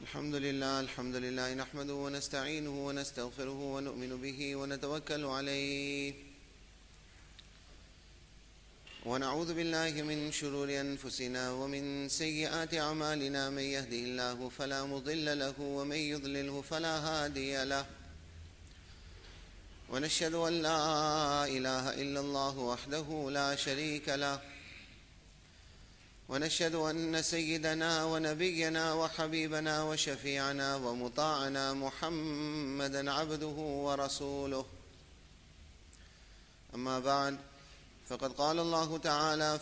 الحمد لله نحمده ونستعينه ونستغفره ونؤمن به ونتوكل عليه ونعوذ بالله من شرور أنفسنا ومن سيئات أعمالنا من يهده الله فلا مضل له ومن يضلله فلا هادي له ونشهد أن لا إله إلا الله وحده لا شريك له ونشهد أن سيدنا ونبينا وحبيبنا وشفيعنا ومطاعنا محمدا عبده ورسوله أما بعد فقد قال الله تعالى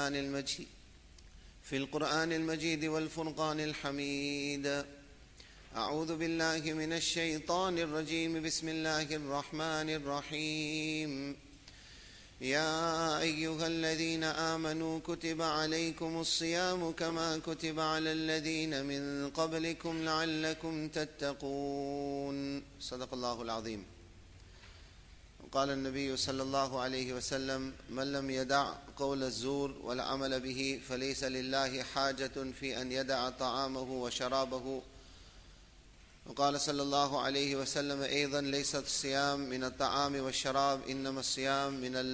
في القرآن المجيد والفرقان الحميد أعوذ بالله من الشيطان الرجيم بسم الله الرحمن الرحيم يا أيها الذين آمنوا كتب عليكم الصيام كما كتب على الذين من قبلكم لعلكم تتقون صدق الله العظيم. قال النبي صلى الله عليه وسلم من لم يدع قول الزور والعمل به فليس لله حاجة في أن يدع طعامه وشرابه. وقال صلى الله عليه وسلم أيضا ليس الصيام من الطعام والشراب إنما الصيام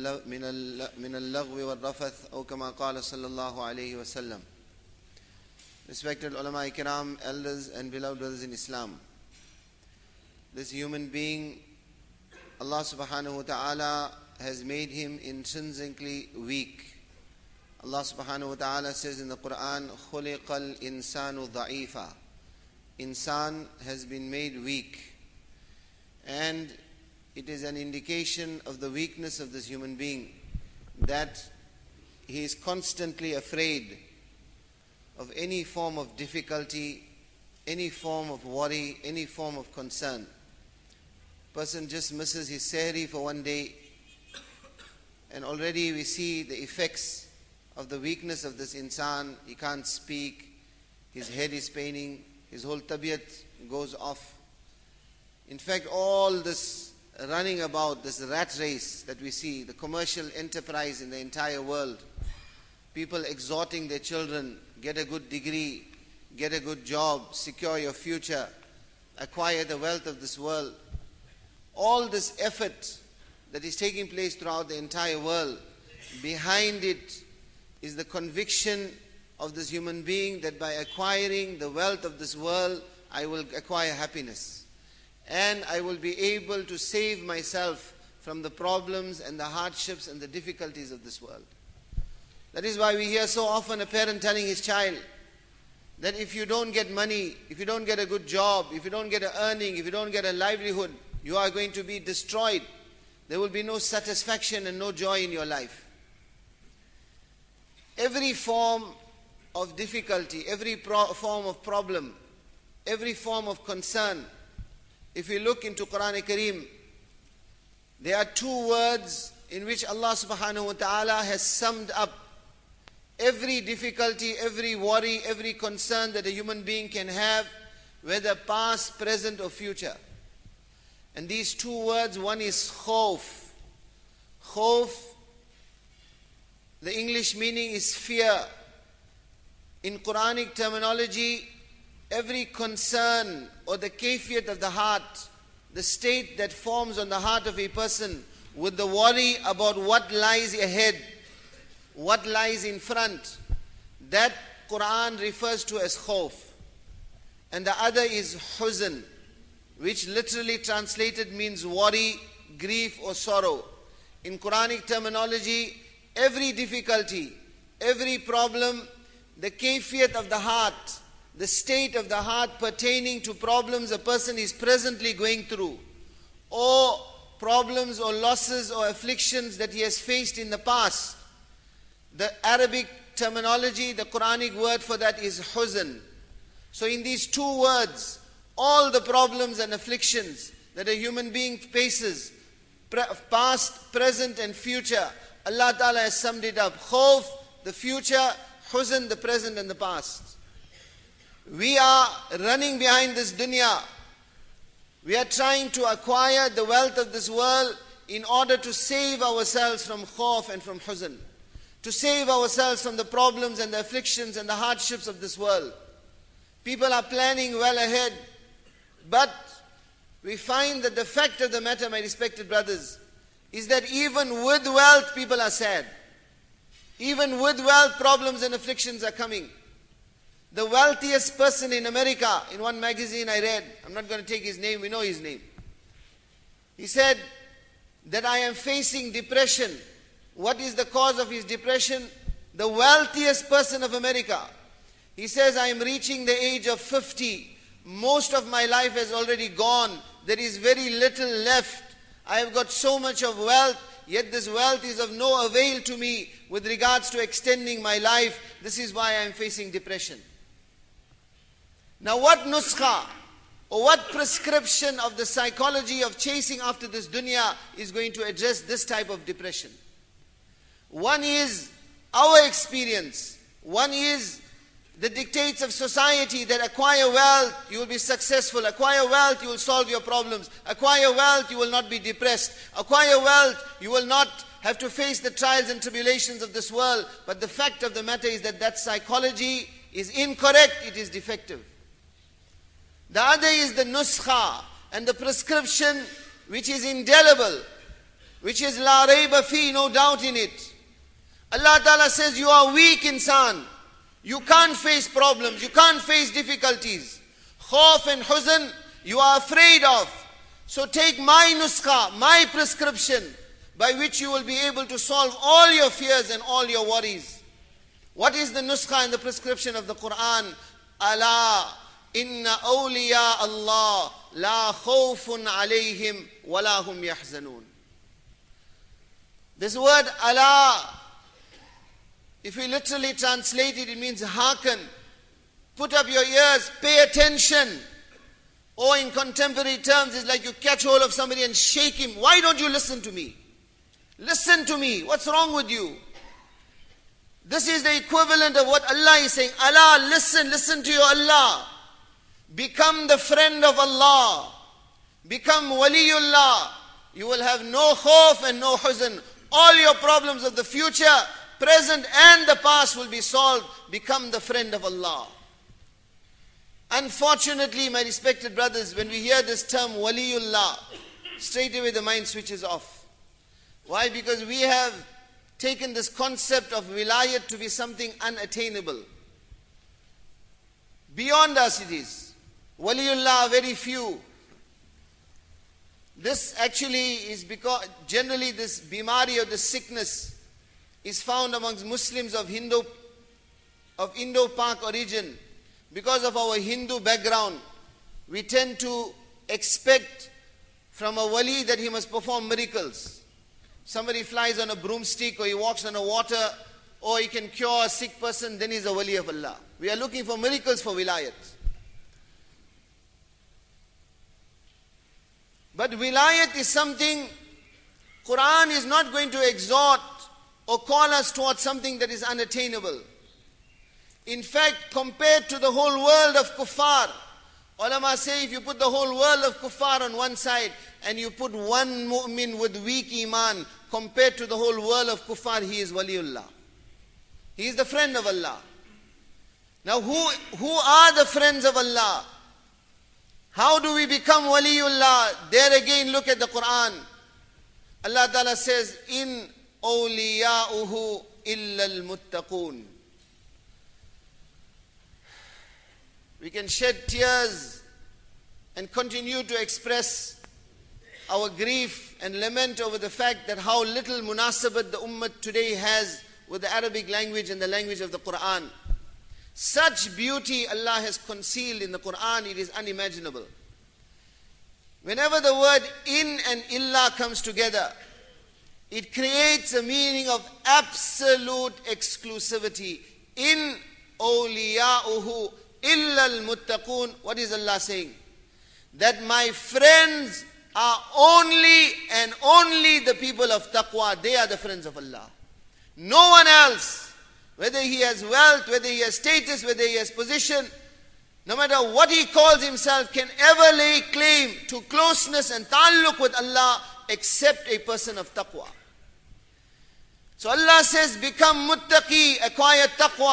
من اللغو والرفث أو كما قال صلى الله عليه وسلم. Respected ulama kiram, elders and beloved brothers in Islam, this human being, Allah subhanahu wa ta'ala has made him intrinsically weak. Allah subhanahu wa ta'ala says in the Quran, خُلِقَ الْإِنسَانُ ضَعِيفًا. Insan has been made weak, and it is an indication of the weakness of this human being that he is constantly afraid of any form of difficulty, any form of worry, any form of concern. Person just misses his sehri for one day, and already we see the effects of the weakness of this insan. He can't speak, his head is paining, his whole tabiat goes off. In fact, all this running about, this rat race that we see, the commercial enterprise in the entire world, people exhorting their children, get a good degree, get a good job, secure your future, acquire the wealth of this world. All this effort that is taking place throughout the entire world, behind it is the conviction of this human being that by acquiring the wealth of this world, I will acquire happiness. And I will be able to save myself from the problems and the hardships and the difficulties of this world. That is why we hear so often a parent telling his child that if you don't get money, if you don't get a good job, if you don't get an earning, if you don't get a livelihood, you are going to be destroyed. There will be no satisfaction and no joy in your life. Every form of difficulty, every form of problem, every form of concern, if we look into Quran Kareem, there are two words in which Allah subhanahu wa ta'ala has summed up every difficulty, every worry, every concern that a human being can have, whether past, present or future. And these two words, one is khawf. Khawf, the English meaning is fear. In Quranic terminology, every concern or the kayfiyat of the heart, the state that forms on the heart of a person with the worry about what lies ahead, what lies in front, that Quran refers to as khawf. And the other is huzn, which literally translated means worry, grief or sorrow. In Quranic terminology, every difficulty, every problem, the kayfiyat of the heart, the state of the heart pertaining to problems a person is presently going through, or problems or losses or afflictions that he has faced in the past. The Arabic terminology, the Quranic word for that is huzn. So in these two words, all the problems and afflictions that a human being faces, past, present and future, Allah Ta'ala has summed it up. Khawf, the future; huzn, the present and the past. We are running behind this dunya. We are trying to acquire the wealth of this world in order to save ourselves from khawf and from huzn, to save ourselves from the problems and the afflictions and the hardships of this world. People are planning well ahead. But we find that the fact of the matter, my respected brothers, is that even with wealth, people are sad. Even with wealth, problems and afflictions are coming. The wealthiest person in America, in one magazine I read, I'm not going to take his name, we know his name. He said that I am facing depression. What is the cause of his depression? The wealthiest person of America. He says, I am reaching the age of 50. Most of my life has already gone. There is very little left. I have got so much of wealth, yet this wealth is of no avail to me with regards to extending my life. This is why I am facing depression. Now what nuskha or what prescription of the psychology of chasing after this dunya is going to address this type of depression? One is our experience. One is the dictates of society that acquire wealth, you will be successful. Acquire wealth, you will solve your problems. Acquire wealth, you will not be depressed. Acquire wealth, you will not have to face the trials and tribulations of this world. But the fact of the matter is that that psychology is incorrect, it is defective. The other is the nuskha and the prescription which is indelible, which is la rayba fi, no doubt in it. Allah Ta'ala says, you are weak, insan. You can't face problems, you can't face difficulties. Khawf and huzn, you are afraid of. So take my nuskha, my prescription, by which you will be able to solve all your fears and all your worries. What is the nuskha and the prescription of the Quran? Allah, inna awliya Allah, la khawfun alayhim, wa la hum yahzanun. This word Allah, if we literally translate it, it means hearken. Put up your ears, pay attention. Or in contemporary terms, it's like you catch hold of somebody and shake him. Why don't you listen to me? Listen to me. What's wrong with you? This is the equivalent of what Allah is saying. Allah, listen to your Allah. Become the friend of Allah. Become waliullah. You will have no khawf and no huzn. All your problems of the future, present and the past will be solved. Become the friend of Allah. Unfortunately, my respected brothers, when we hear this term waliullah, straight away the mind switches off. Why? Because we have taken this concept of wilayat to be something unattainable. Beyond us it is. Waliullah, very few. This actually is because generally this bimari or this sickness is found amongst Muslims of Indo-Pak origin. Because of our Hindu background, we tend to expect from a wali that he must perform miracles. Somebody flies on a broomstick, or he walks on the water, or he can cure a sick person, then he's a wali of Allah. We are looking for miracles for wilayat. But wilayat is something, Quran is not going to exhort or call us towards something that is unattainable. In fact, compared to the whole world of kuffar, ulama say if you put the whole world of kuffar on one side and you put one mu'min with weak iman, compared to the whole world of kuffar, he is waliullah. He is the friend of Allah. Now who are the friends of Allah? How do we become waliullah? There again, look at the Quran. Allah Ta'ala says, in awliya'uhu illa al-muttaqun. We can shed tears and continue to express our grief and lament over the fact that how little munasabat the ummah today has with the Arabic language and the language of the Quran. Such beauty Allah has concealed in the Quran, it is unimaginable. Whenever the word in and illa comes together, it creates a meaning of absolute exclusivity. In awliya'uhu illa al-muttaqun. What is Allah saying? That my friends are only and only the people of taqwa. They are the friends of Allah. No one else, whether he has wealth, whether he has status, whether he has position, no matter what he calls himself, can ever lay claim to closeness and ta'alluq with Allah except a person of taqwa. So Allah says, become muttaqi, acquire taqwa.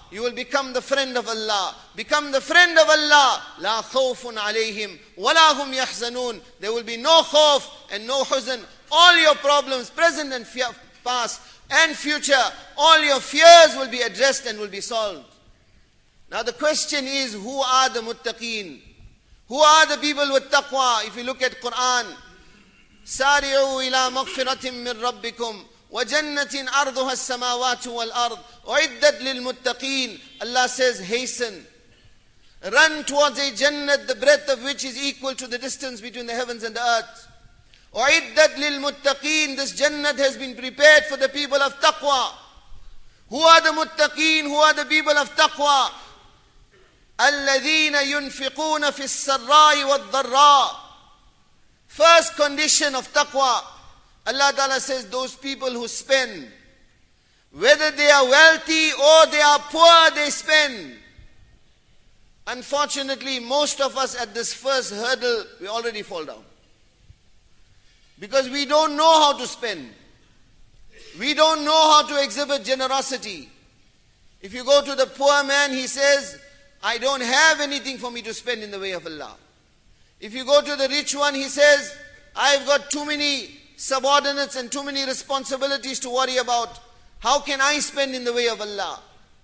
You will become the friend of Allah. Become the friend of Allah. La khawfun alayhim wa la hum yahzanun. There will be no khawf and no huzn. All your problems, present and past and future, all your fears will be addressed and will be solved. Now the question is, who are the muttaqeen? Who are the people with taqwa? If you look at Quran, سارعوا إلى مغفرة من ربكم وجنة أرضها السماوات والأرض أعدت للمتقين. Allah says, hasten, run towards a Jannat, the breadth of which is equal to the distance between the heavens and the earth. أعدت للمتقين. This Jannat has been prepared for the people of taqwa. Who are the muttaqeen? Who are the people of taqwa? الذين ينفقون في السراء والضراء. First condition of taqwa, Allah Ta'ala says, those people who spend, whether they are wealthy or they are poor, they spend. Unfortunately, most of us at this first hurdle, we already fall down. Because we don't know how to spend. We don't know how to exhibit generosity. If you go to the poor man, he says, I don't have anything for me to spend in the way of Allah. If you go to the rich one, he says, I've got too many subordinates and too many responsibilities to worry about. How can I spend in the way of Allah?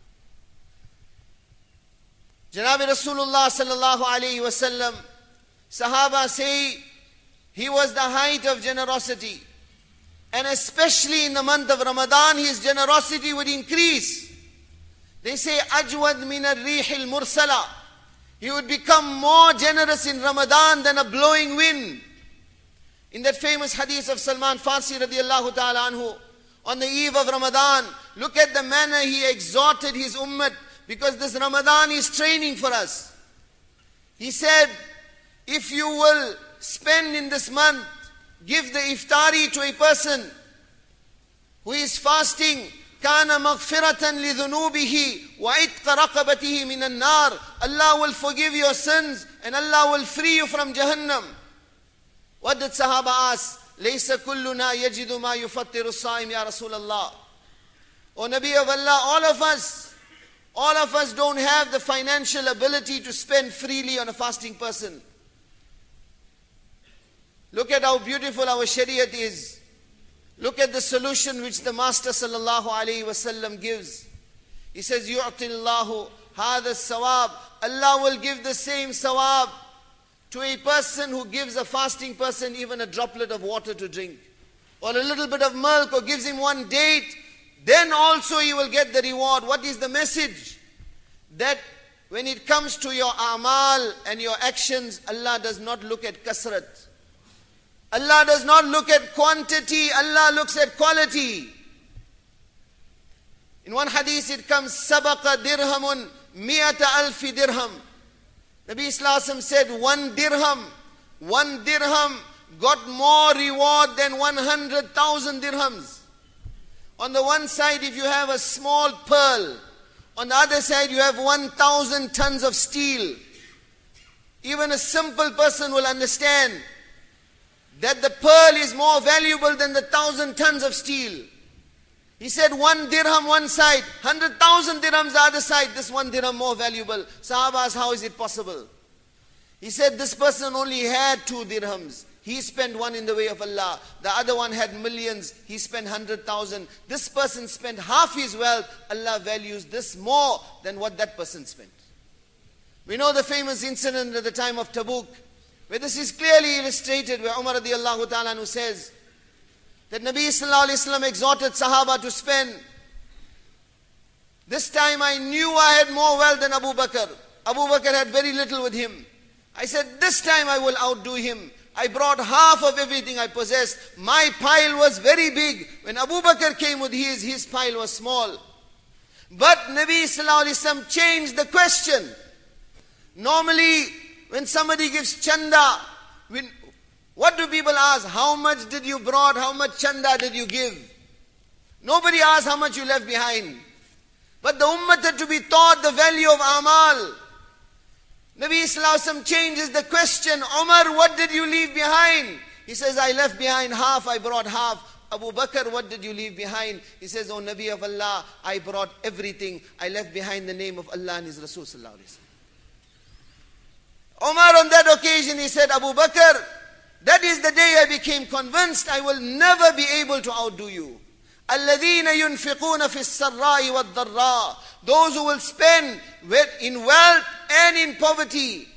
Janabi Rasulullah sallallahu alayhi wasallam, Sahaba say, he was the height of generosity. And especially in the month of Ramadan, his generosity would increase. They say, Ajwad min ar-rihil mursala. He would become more generous in Ramadan than a blowing wind. In that famous hadith of Salman Farsi radiallahu ta'ala anhu, on the eve of Ramadan, look at the manner he exhorted his ummah, because this Ramadan is training for us. He said, if you will spend in this month, give the iftari to a person who is fasting, كَانَ مَغْفِرَةً لِذُنُوبِهِ وَعِتْقَ رَقَبَتِهِ مِنَ النَّارِ. Allah will forgive your sins and Allah will free you from Jahannam. What did Sahaba ask? لَيْسَ كُلُّنَا يَجِدُ مَا يُفَطِّرُ الصَّائِمِ يَا رَسُولَ اللَّهِ. O Nabi of Allah, all of us don't have the financial ability to spend freely on a fasting person. Look at how beautiful our Shariat is. Look at the solution which the Master sallallahu alaihi wasallam gives. He says, يُعْطِ اللَّهُ هَذَا السَّوَابِ. Allah will give the same sawab to a person who gives a fasting person even a droplet of water to drink, or a little bit of milk, or gives him one date. Then also he will get the reward. What is the message? That when it comes to your a'mal and your actions, Allah does not look at kasrat. Allah does not look at quantity, Allah looks at quality. In one hadith it comes, Sabaqa dirhamun miyata alfi dirham. Nabi Sallallahu said, one dirham got more reward than 100,000 dirhams. On the one side, if you have a small pearl, on the other side you have 1,000 tons of steel. Even a simple person will understand that the pearl is more valuable than the 1,000 tons of steel. He said, one dirham one side, 100,000 dirhams the other side, this one dirham more valuable. Sahaba asked, how is it possible? He said, this person only had 2 dirhams. He spent one in the way of Allah. The other one had millions. He spent 100,000. This person spent half his wealth. Allah values this more than what that person spent. We know the famous incident at the time of Tabuk, where this is clearly illustrated, where Umar radiallahu ta'ala anhu says that Nabi sallallahu alayhi wa sallam exhorted Sahaba to spend. This time I knew I had more wealth than Abu Bakr. Abu Bakr had very little with him. I said, this time I will outdo him. I brought half of everything I possessed. My pile was very big. When Abu Bakr came with his pile was small. But Nabi sallallahu alayhi wa sallam changed the question. Normally, when somebody gives chanda, what do people ask? How much did you brought? How much chanda did you give? Nobody asks how much you left behind. But the ummah had to be taught the value of amal. Nabi Sallallahu Alaihi Wasallam changes the question. Umar, what did you leave behind? He says, I left behind half, I brought half. Abu Bakr, what did you leave behind? He says, O Nabi of Allah, I brought everything. I left behind the name of Allah and His Rasul sallallahu alaihi wasallam. Umar on that occasion, he said, Abu Bakr, that is the day I became convinced I will never be able to outdo you. الَّذِينَ يُنْفِقُونَ فِي السَّرَّاءِ وَالضَّرَّاءِ. Those who will spend in wealth and in poverty.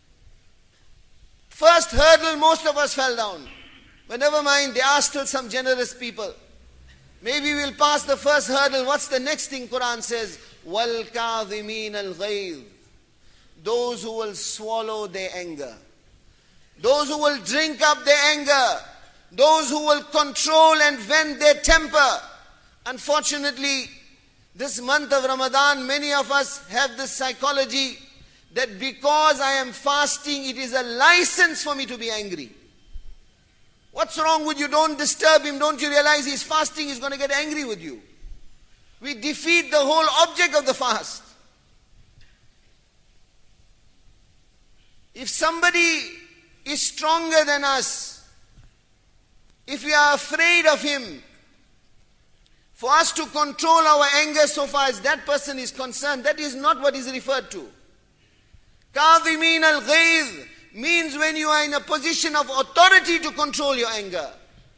First hurdle, most of us fell down. But never mind, there are still some generous people. Maybe we'll pass the first hurdle. What's the next thing Quran says? وَالْكَاظِمِينَ الْغَيْظِ. Those who will swallow their anger. Those who will drink up their anger. Those who will control and vent their temper. Unfortunately, this month of Ramadan, many of us have this psychology that because I am fasting, it is a license for me to be angry. What's wrong with you? Don't disturb him. Don't you realize he's fasting? He's going to get angry with you. We defeat the whole object of the fast. If somebody is stronger than us, if we are afraid of him, for us to control our anger so far as that person is concerned, that is not what is referred to. Kadhimin al-ghayz means when you are in a position of authority to control your anger.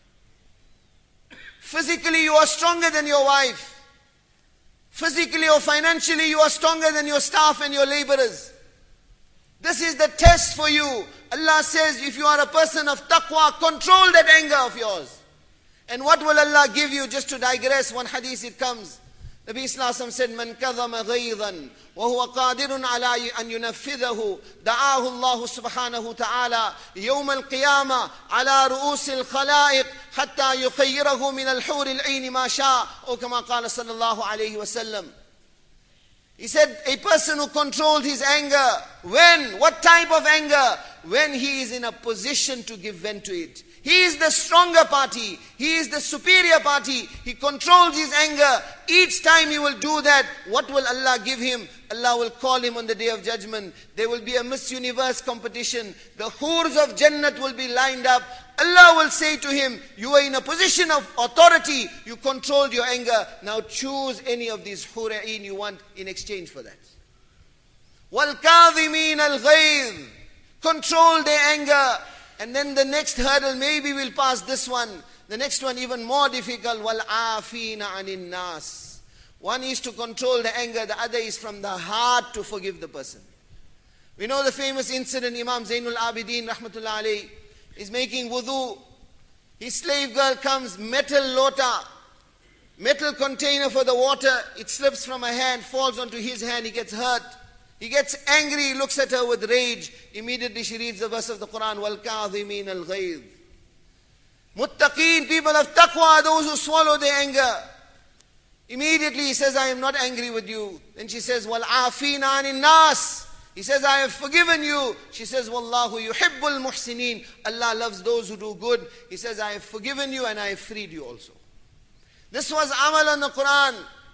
Physically you are stronger than your wife. Physically or financially you are stronger than your staff and your laborers. This is the test for you. Allah says, if you are a person of taqwa, control that anger of yours. And what will Allah give you? Just to digress, one hadith it comes. Nabi Sallallahu Alaihi Wasallam said, Man kadhama ghayzan, wa huwa qadirun ala an yunafidhahu, da'ahu Allah subhanahu ta'ala, yawm al-qiyamah, ala ru'us al-khalaiq, hatta yukhayyirahu min al-hur al-ayn ma sha', or kama qala sallallahu alayhi wa sallam. He said, a person who controlled his anger, when? What type of anger? When he is in a position to give vent to it. He is the stronger party. He is the superior party. He controls his anger. Each time he will do that, what will Allah give him? Allah will call him on the day of judgment. There will be a Miss Universe competition. The hurs of Jannat will be lined up. Allah will say to him, you are in a position of authority. You controlled your anger. Now choose any of these hura'in you want in exchange for that. وَالْكَاظِمِينَ الْغَيْظِ. Control their anger. And then the next hurdle, maybe we'll pass this one. The next one even more difficult. وَالْعَافِينَ عَنِ النَّاسِ. One is to control the anger. The other is from the heart to forgive the person. We know the famous incident. Imam Zainul Abidin rahmatullah alayhi is making wudu. His slave girl comes, metal lota, metal container for the water. It slips from her hand, falls onto his hand. He gets hurt. He gets angry, he looks at her with rage. Immediately she reads the verse of the Quran, وَالْكَاظِمِينَ الْغَيْظِ. Muttaqeen, people of taqwa, those who swallow their anger. Immediately he says, I am not angry with you. Then she says, وَالْعَافِينَ عَنِ النَّاسِ. He says, I have forgiven you. She says, وَاللَّهُ يُحِبُّ الْمُحْسِنِينَ. Allah loves those who do good. He says, I have forgiven you and I have freed you also. This was amal on the Quran.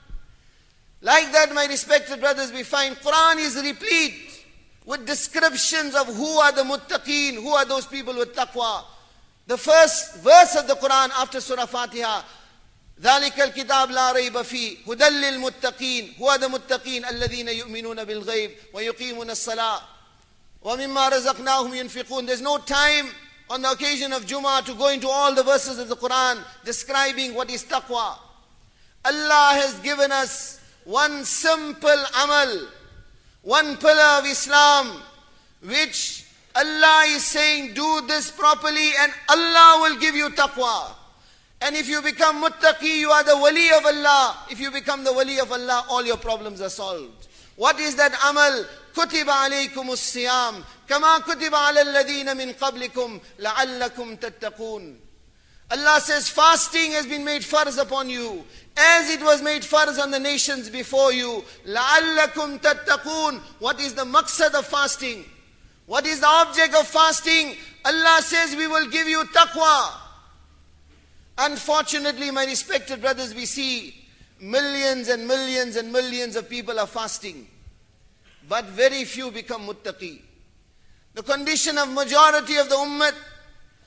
Like that, my respected brothers, we find Quran is replete with descriptions of who are the muttaqeen, who are those people with taqwa. The first verse of the Quran after Surah Fatiha, ذَلِكَ الْكِتَابِ لَا رَيْبَ فِيهِ هُدًى لِلْمُتَّقِينَ. Who are the muttaqeen? الَّذِينَ يُؤْمِنُونَ بِالْغَيْبِ وَيُقِيمُونَ الصَّلَاةِ وَمِمَّا رَزَقْنَاهُمْ يُنْفِقُونَ. There's no time on the occasion of Jummah to go into all the verses of the Quran describing what is taqwa. Allah has given us one simple amal, one pillar of Islam, which Allah is saying, do this properly and Allah will give you taqwa. And if you become muttaqi, you are the wali of Allah. If you become the wali of Allah, all your problems are solved. What is that amal? كُتِبَ عَلَيْكُمُ الصِّيَامِ كَمَا كُتِبَ عَلَى الَّذِينَ مِنْ قَبْلِكُمْ لَعَلَّكُمْ تَتَّقُونَ. Allah says fasting has been made farz upon you, as it was made farz on the nations before you. لَعَلَّكُمْ تَتَّقُونَ. What is the maqsad of fasting? What is the object of fasting? Allah says we will give you taqwa. Unfortunately, my respected brothers, we see millions and millions and millions of people are fasting, but very few become muttaqi. The condition of majority of the ummah,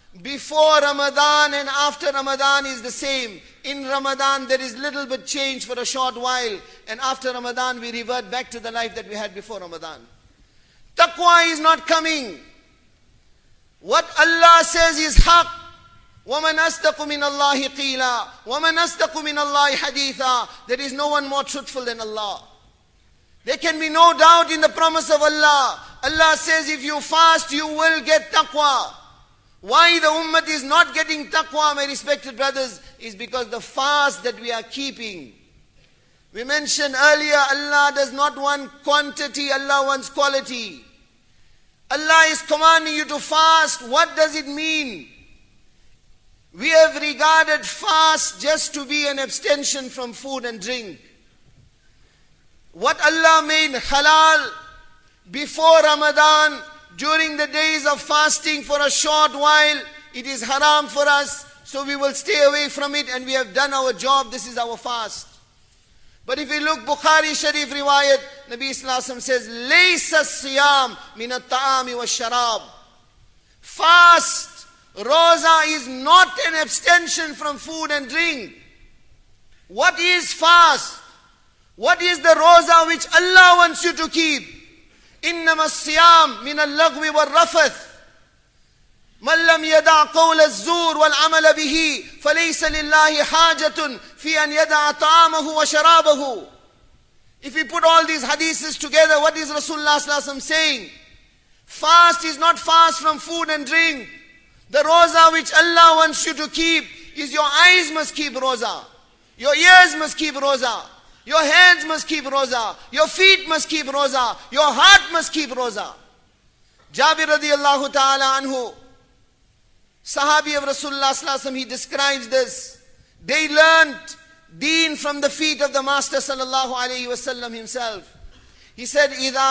before Ramadan and after Ramadan is the same. In Ramadan there is little bit change for a short while, and after Ramadan we revert back to the life that we had before Ramadan. Taqwa is not coming. What Allah says is haqq. وَمَنْ أَصْدَقُ مِنَ اللَّهِ قِيلًا وَمَنْ أَصْدَقُ مِنَ اللَّهِ حَدِيثًا. There is no one more truthful than Allah. There can be no doubt in the promise of Allah. Allah says if you fast, you will get taqwa. Why the ummah is not getting taqwa, my respected brothers, is because the fast that we are keeping. We mentioned earlier, Allah does not want quantity, Allah wants quality. Allah is commanding you to fast. What does it mean? We have regarded fast just to be an abstention from food and drink. What Allah made halal before Ramadan, during the days of fasting for a short while, it is haram for us, so we will stay away from it and we have done our job. This is our fast. But if we look, Bukhari Sharif riwayat, Nabi Sallallahu Alaihi Wasallam says, Laysa siyam min at-ta'ami wa sharab. Fast, roza is not an abstention from food and drink. What is fast? What is the roza which Allah wants you to keep? Innama siyam min al-lagwi wal-rafath. من لم يدع قول الزور والعمل به فليس لله حاجة في أن يدع طعامه وشرابه. If we put all these hadiths together, what is Rasulullah Sallallahu Alaihi Wasallam saying? Fast is not fast from food and drink. The roza which Allah wants you to keep is your eyes must keep roza. Your ears must keep roza. Your hands must keep roza. Your feet must keep roza. Your heart must keep roza. Jabir radiyallahu ta'ala anhu, Sahabi of Rasulullah Sallallahu Alaihi Wasallam, he describes this. They learnt deen from the feet of the Master Sallallahu Alaihi Wasallam himself. He said, إِذَا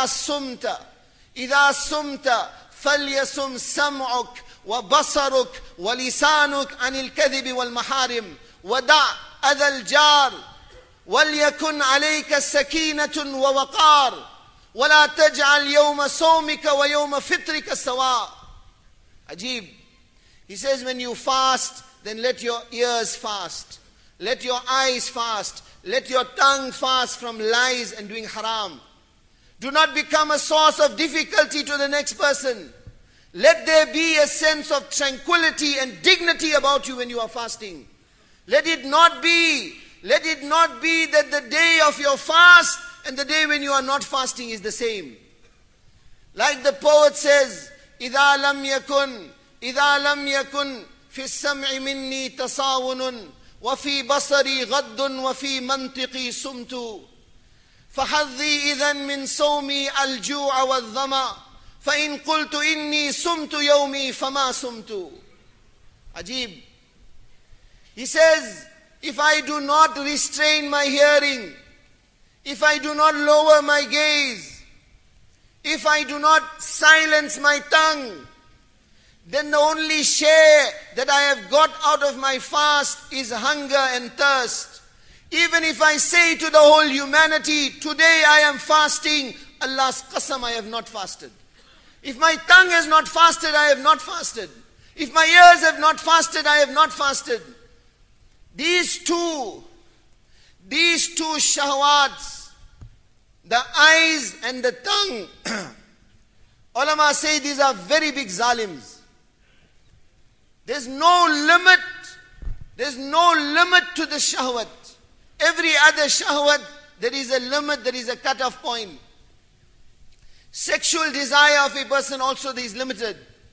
سُمْتَ فَلْيَسُمْ سَمْعُكَ وَبَصَرُكَ وَلِسَانُكَ عَنِ الْكَذِبِ وَالْمَحَارِمِ وَدَعْ أَذَى الْجَارِ وَلْيَكُنْ عَلَيْكَ سَكِينَةٌ وَوَقَارٌ وَلَا تَجْعَلْ يَوْمَ صَوْمِكَ وَيَوْمَ فِطْرِكَ سَوَاءً. Ajib. He says, when you fast, then let your ears fast. Let your eyes fast. Let your tongue fast from lies and doing haram. Do not become a source of difficulty to the next person. Let there be a sense of tranquility and dignity about you when you are fasting. Let it not be that the day of your fast and the day when you are not fasting is the same. Like the poet says, إِذَا لم يكن في السمع مني تصاون وفي بصري غض وفي منطقي صمت فحظي إذن من صومي الجوع والظمأ فإن قلت إني صمت يومي فما صمت. Ajib. He says, if I do not restrain my hearing, if I do not lower my gaze, if I do not silence my tongue, then the only share that I have got out of my fast is hunger and thirst. Even if I say to the whole humanity, today I am fasting, Allah's qasam, I have not fasted. If my tongue has not fasted, I have not fasted. If my ears have not fasted, I have not fasted. These two shahwats, the eyes and the tongue, ulama say these are very big zalims. There's no limit to the shahwat. Every other shahwat, there is a limit, there is a cut-off point. Sexual desire of a person also is limited.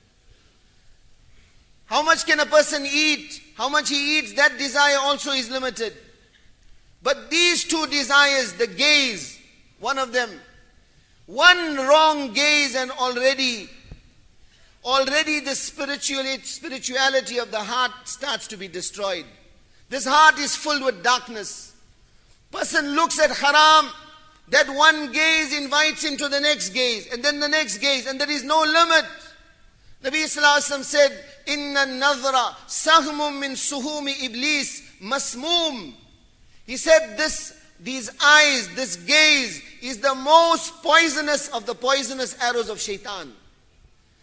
How much can a person eat? How much he eats, that desire also is limited. But these two desires, the gaze, one of them, one wrong gaze and already the spirituality of the heart starts to be destroyed. This heart is filled with darkness. Person looks at haram, that one gaze invites him to the next gaze, and then the next gaze, and there is no limit. Nabi Sallallahu Alaihi Wasallam said, Inna nadhra sahmum min suhumi iblis masmoom. He said these eyes, this gaze is the most poisonous of the poisonous arrows of shaitan. At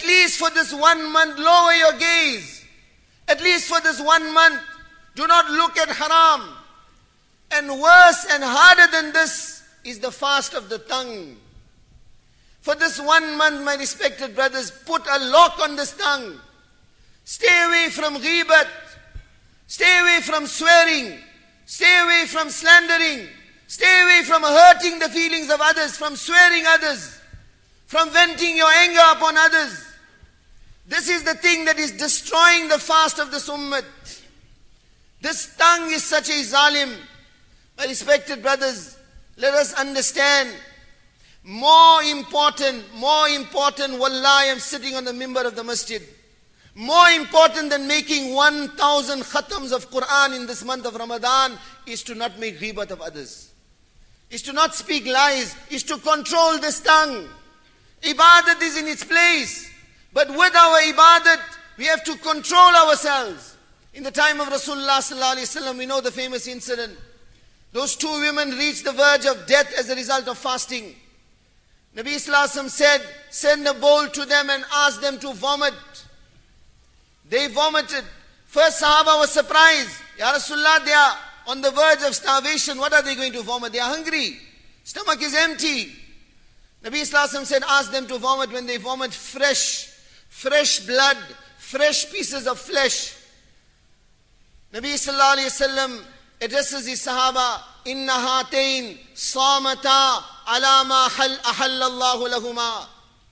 least for this 1 month, lower your gaze. At least for this 1 month, do not look at haram. And worse and harder than this is the fast of the tongue. For this 1 month, my respected brothers, put a lock on this tongue. Stay away from ghibat. Stay away from swearing. Stay away from slandering. Stay away from hurting the feelings of others, from swearing others, from venting your anger upon others. This is the thing that is destroying the fast of this ummah. This tongue is such a zalim. My respected brothers, let us understand, more important, wallah, I am sitting on the mimbar of the masjid. More important than making 1,000 khatams of Quran in this month of Ramadan is to not make ghibat of others. Is to not speak lies. Is to control this tongue. Ibadat is in its place. But with our ibadat, we have to control ourselves. In the time of Rasulullah sallallahu alaihi wasallam, we know the famous incident. Those 2 women reached the verge of death as a result of fasting. Nabi sallallahu alaihi wasallam said, send a bowl to them and ask them to vomit. They vomited. First Sahaba was surprised. Ya Rasulullah, they are on the verge of starvation. What are they going to vomit? They are hungry. Stomach is empty. Nabi sallallahu alaihi wasallam said, ask them to vomit. When they vomit, fresh blood, fresh pieces of flesh. Nabi sallallahu alaihi wasallam addresses his Sahaba, Inna hatain samata ala ma ahallallahu lahuma.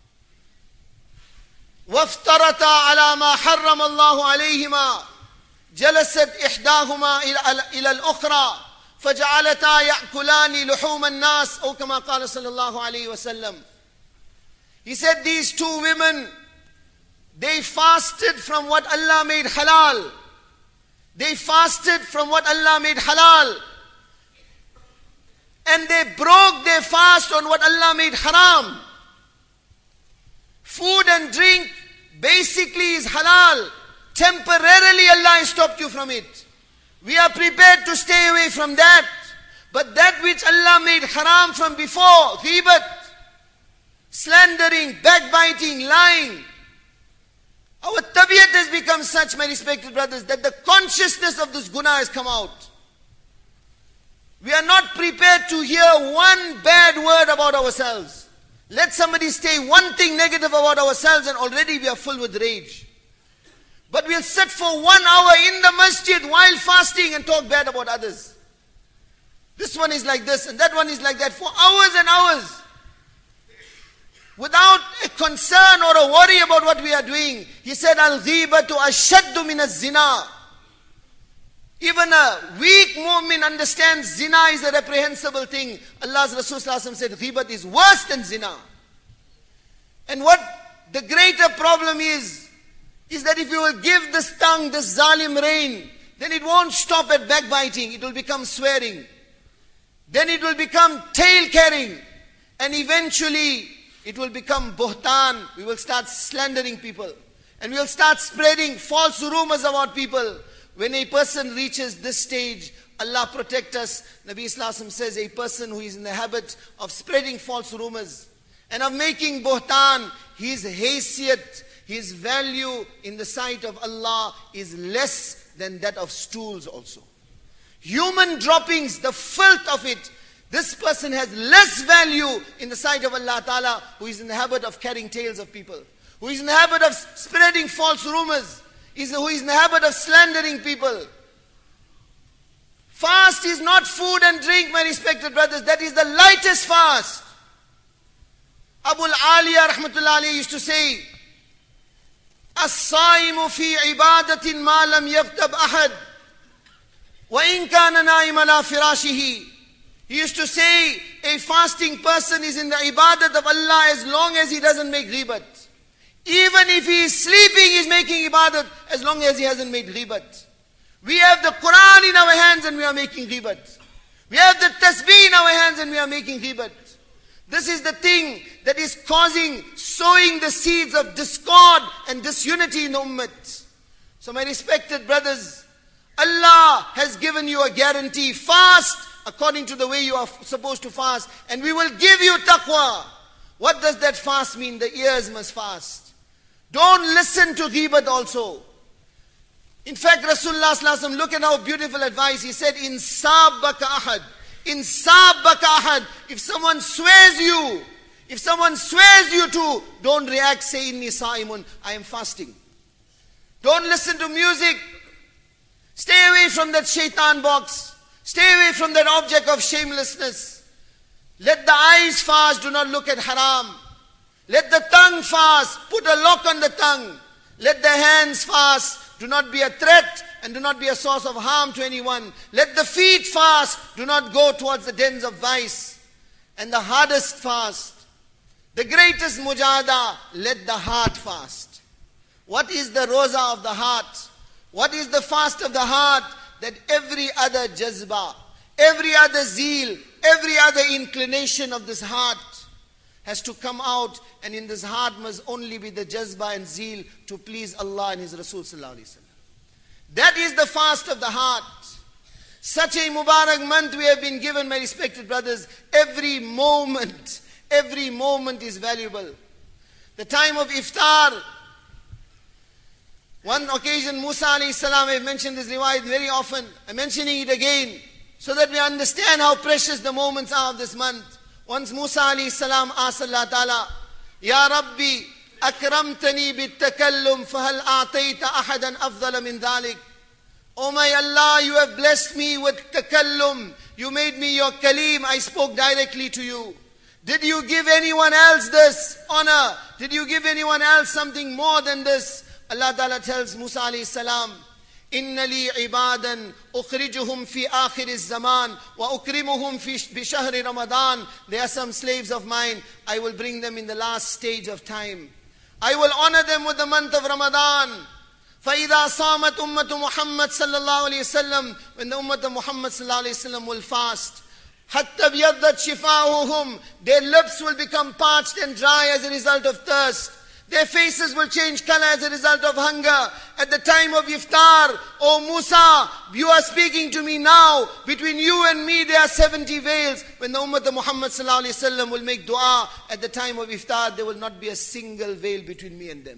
وَافْتَرَتَا عَلَى مَا حَرَّمَ اللَّهُ عَلَيْهِمَا جَلَسَتْ إِحْدَاهُمَا إِلَى الْأُخْرَى فَجَعَلَتَا يَأْكُلَانِ لُحُومَ النَّاسِ أو كما قال صلى الله عليه وسلم. He said these 2 women, they fasted from what Allah made halal. They fasted from what Allah made halal. And they broke their fast on what Allah made haram. Food and drink basically is halal. Temporarily Allah has stopped you from it. We are prepared to stay away from that. But that which Allah made haram from before, ghibat, slandering, backbiting, lying. Our tabiyat has become such, my respected brothers, that the consciousness of this guna has come out. We are not prepared to hear one bad word about ourselves. Let somebody say one thing negative about ourselves and already we are full with rage. But we'll sit for 1 hour in the masjid while fasting and talk bad about others. This one is like this and that one is like that for hours and hours. Without a concern or a worry about what we are doing. He said, Al-ghibatu ashaddu min az-zina. Even a weak mu'min understands zina is a reprehensible thing. Allah's Rasul said ghibat is worse than zina. And what the greater problem is that if you will give this tongue, this zalim rein, then it won't stop at backbiting. It will become swearing. Then it will become tail carrying. And eventually it will become buhtan. We will start slandering people. And we will start spreading false rumors about people. When a person reaches this stage, Allah protect us. Nabi Sallallahu says a person who is in the habit of spreading false rumors and of making buhtan, his haysiyat, his value in the sight of Allah is less than that of stools also. Human droppings, the filth of it, this person has less value in the sight of Allah Ta'ala who is in the habit of carrying tales of people, who is in the habit of spreading false rumors, who is in the habit of slandering people. Fast is not food and drink, my respected brothers. That is the lightest fast. Abul Aliya rahmatullahi alayhi used to say, As-saimu fi ibadatin ma lam yaftab ahad wa in kana naim ala firashihi. He used to say, a fasting person is in the ibadat of Allah as long as he doesn't make ghibat. Even if he is sleeping, he is making ibadat as long as he hasn't made ghibat. We have the Quran in our hands and we are making ghibat. We have the tasbih in our hands and we are making ghibat. This is the thing that is sowing the seeds of discord and disunity in the ummah. So my respected brothers, Allah has given you a guarantee. Fast according to the way you are supposed to fast. And we will give you taqwa. What does that fast mean? The ears must fast. Don't listen to ghibat also. In fact, Rasulullah sallallahu alaihi wasallam, look at how beautiful advice. He said, in sabbaka ahad. In sabbaka ahad. If someone swears you to, don't react, say inni sa'imun, I am fasting. Don't listen to music. Stay away from that shaitan box. Stay away from that object of shamelessness. Let the eyes fast, do not look at haram. Let the tongue fast, put a lock on the tongue. Let the hands fast, do not be a threat and do not be a source of harm to anyone. Let the feet fast, do not go towards the dens of vice. And the hardest fast, the greatest mujahada, let the heart fast. What is the roza of the heart? What is the fast of the heart? That every other jazba, every other zeal, every other inclination of this heart has to come out, and in this heart must only be the jazba and zeal to please Allah and His Rasul sallallahu alaihi wasallam. That is the fast of the heart. Such a Mubarak month we have been given, my respected brothers. Every moment is valuable. The time of iftar. One occasion, Musa alayhi salam, I have mentioned this riwayat very often. I'm mentioning it again so that we understand how precious the moments are of this month. Once Musa alayhi salam asked Allah Ta'ala, Ya Rabbi, akramtani bittakallum fahal a'tayta ahadan afdala min dhalik. Oh my Allah, you have blessed me with takallum. You made me your kalim. I spoke directly to you. Did you give anyone else this honor? Did you give anyone else something more than this? Allah Ta'ala tells Musa alayhi salam, Inna li ibadan ukhrijuhum fi akhir az-zaman wa ukrimuhum bi shahri Ramadan. There are some slaves of mine. I will bring them in the last stage of time. I will honor them with the month of Ramadan. فَإِذَا صَامَتْ أُمَّةُ مُحَمَّدٍ صَلَّى اللَّهُ عَلَيْهِ وسلم, when the ummah of Muhammad sallallahu alayhi wasallam will fast, حَتَّى بْيَضَّتْ شِفَاهُهُمْ, their lips will become parched and dry as a result of thirst. Their faces will change color as a result of hunger. At the time of iftar, O Musa, you are speaking to me now. Between you and me there are 70 veils. When the ummah of Muhammad sallallahu alayhi wasallam will make dua at the time of iftar, there will not be a single veil between me and them.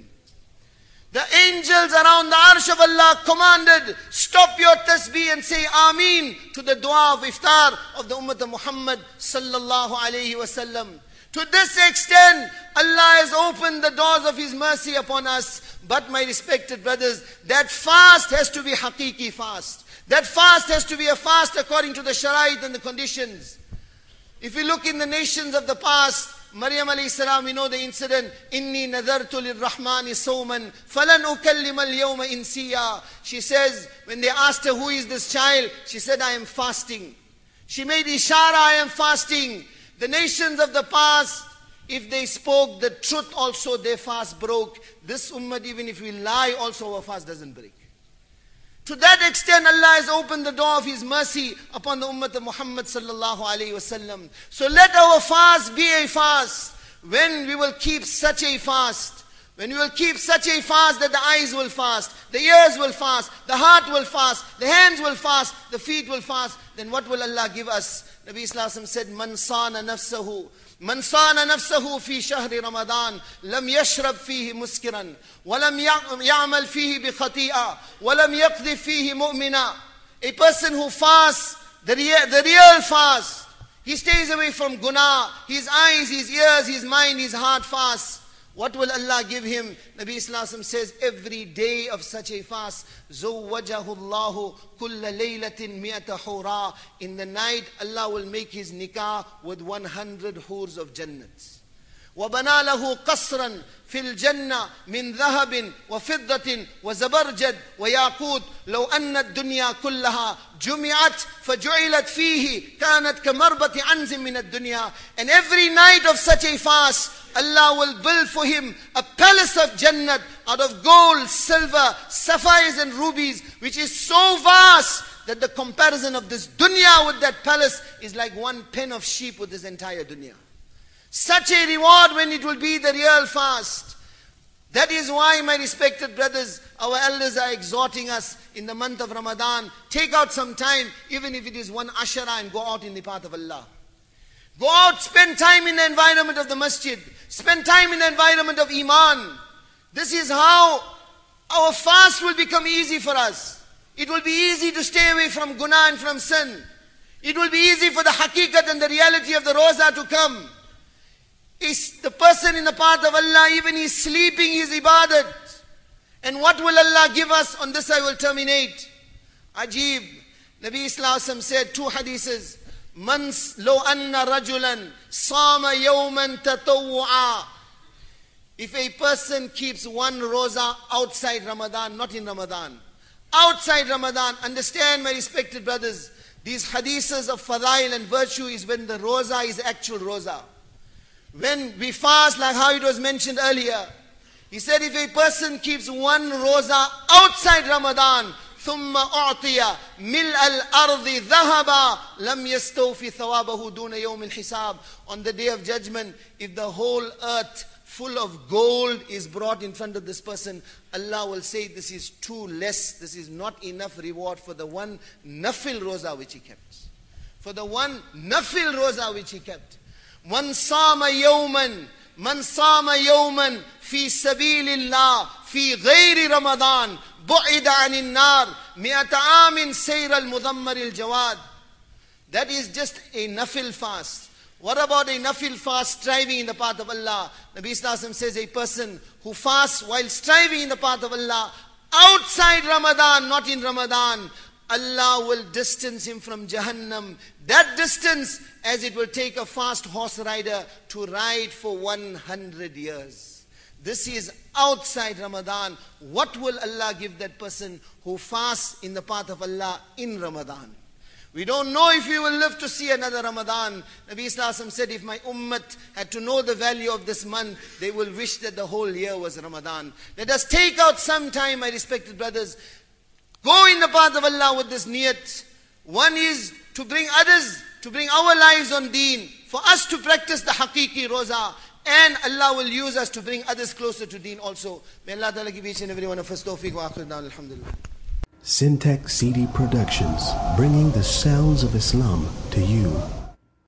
The angels around the arsh of Allah commanded, stop your tasbih and say Ameen to the dua of iftar of the ummah of Muhammad sallallahu alayhi wasallam. To this extent, Allah has opened the doors of His mercy upon us. But my respected brothers, that fast has to be haqiqi fast. That fast has to be a fast according to the sharait and the conditions. If we look in the nations of the past, Maryam alayhi salam, we know the incident. Inni nadartu lirrahmani sawman falan ukallima al-yawma insiya. She says, when they asked her, who is this child? She said, I am fasting. She made ishara, I am fasting. The nations of the past, if they spoke the truth also, their fast broke. This ummah, even if we lie also, our fast doesn't break. To that extent, Allah has opened the door of His mercy upon the ummah of Muhammad sallallahu alayhi wasallam. So let our fast be a fast. When we will keep such a fast, when we will keep such a fast that the eyes will fast, the ears will fast, the heart will fast, the hands will fast, the feet will fast, then what will Allah give us? Nabi Sallallahu said, Man sana nafsahu fi shahri Ramadan, lam yashrab fihi muskiran, walam ya'mal fihi bi khati'a, walam yaqdhi fihi mu'mina. A person who fasts, the real fast, he stays away from guna, his eyes, his ears, his mind, his heart fasts. What will Allah give him? Nabi Sallallahu says, every day of such a fast, زَوَّجَهُ اللَّهُ كُلَّ لَيْلَةٍ مِئَةَ حُورًا. In the night, Allah will make his nikah with 100 hurs of Jannat. وَبَنَى لَهُ قَصْرًا في الجنة من ذهب وفضة وزبرجد وياقوت لو أن الدنيا كلها جمعت فجعلت فيه كانت كمربة عنز من الدنيا. And every night of such a fast, Allah will build for him a palace of Jannat out of gold, silver, sapphires and rubies, which is so vast that the comparison of this dunya with that palace is like one pen of sheep with this entire dunya. Such a reward when it will be the real fast. That is why, my respected brothers, our elders are exhorting us in the month of Ramadan. Take out some time, even if it is one ashara, and go out in the path of Allah. Go out, spend time in the environment of the masjid. Spend time in the environment of Iman. This is how our fast will become easy for us. It will be easy to stay away from guna and from sin. It will be easy for the haqiqat and the reality of the roza to come. Is the person in the path of Allah, even he's sleeping, his ibadat. And what will Allah give us? On this I will terminate. Ajib. Nabi Islam said 2 hadiths. Man lo anna rajulan sama yawman tatawwa'a. If a person keeps one roza outside Ramadan, not in Ramadan, outside Ramadan, understand my respected brothers, these hadiths of fadail and virtue is when the roza is actual roza. When we fast, like how it was mentioned earlier, he said if a person keeps one roza outside Ramadan, ثم أعطي ملء الأرض ذهبا لم يستوفي ثوابه دون يوم الحساب. On the day of judgment, if the whole earth full of gold is brought in front of this person, Allah will say this is too less, this is not enough reward for the one nafil roza which he kept. For the one nafil roza which he kept. Man sama yawman fi sabilillah fi ghayri Ramadan bu'ida anin nar mi'ata amin sayr al-mudhammar al-jawad. That is just a nafil fast. What about a nafil fast striving in the path of Allah? Nabi Sallallahu says a person who fasts while striving in the path of Allah outside Ramadan, not in Ramadan, Allah will distance him from Jahannam. That distance as it will take a fast horse rider to ride for 100 years. This is outside Ramadan. What will Allah give that person who fasts in the path of Allah in Ramadan? We don't know if we will live to see another Ramadan. Nabi Sallallahu said if my ummat had to know the value of this month, they will wish that the whole year was Ramadan. Let us take out some time, my respected brothers. Go in the path of Allah with this niyat. One is to bring others, to bring our lives on deen, for us to practice the haqiqi roza. And Allah will use us to bring others closer to deen also. May Allah Ta'ala give each and every one of us tawfiq wa akhir da'wan alhamdulillah. Syntax CD Productions, bringing the sounds of Islam to you.